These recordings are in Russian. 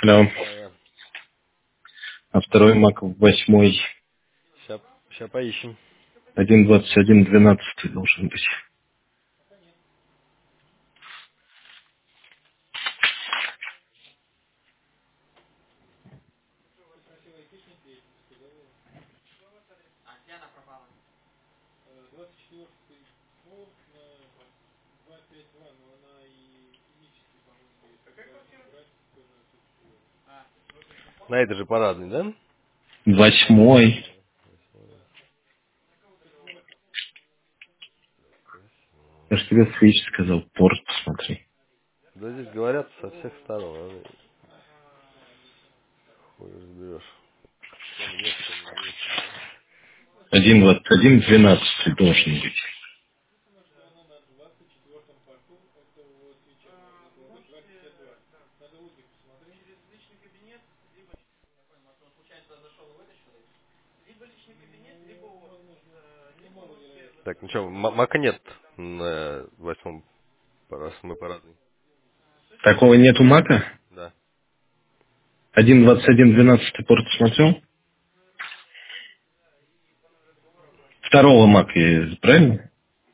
Да. Да. А второй Mac восьмой, Сейчас поищем. 1.21.12 должен быть. На этой же парадной, да? Восьмой. Я же тебе Switch сказал, порт посмотри. Да здесь говорят со всех сторон. Хуй разберешь. Что мне, что не мне. 1.21.12 должен быть. Так, ну что, мака нет на восьмой парадной. Такого нету Мака? Да. 1.21.12 порт смотрел? Второго Мака, правильно?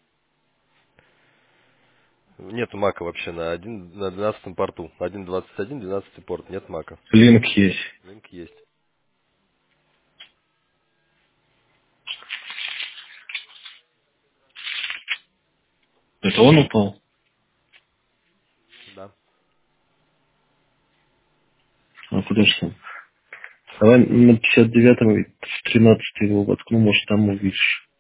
Нету мака вообще на 12 порту. 1.21, 12 порт. Нет мака. Линк есть. Линк есть. Это он упал? Да. А куда же там? Давай на 59-м в 13 его воткну, может там увидишь.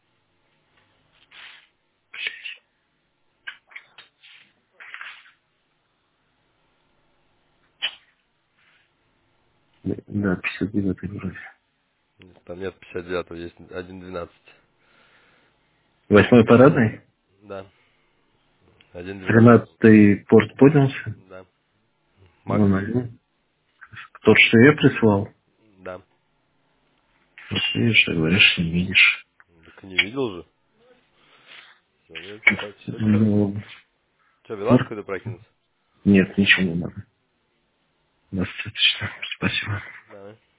Да, 59-й вроде. Там нет 59, есть 1.12. Восьмой парадный? Да. 1.12. 13-й порт поднялся? Да. Мак Вон есть. один. Тот, что я прислал? Да. Вот видишь, а говоришь, не видишь. Так не видел же. Все, нет, все четко. Ну, Что, Вилан порт? какой-то прокинулся? Нет, ничего не надо. Достаточно. Спасибо. Давай.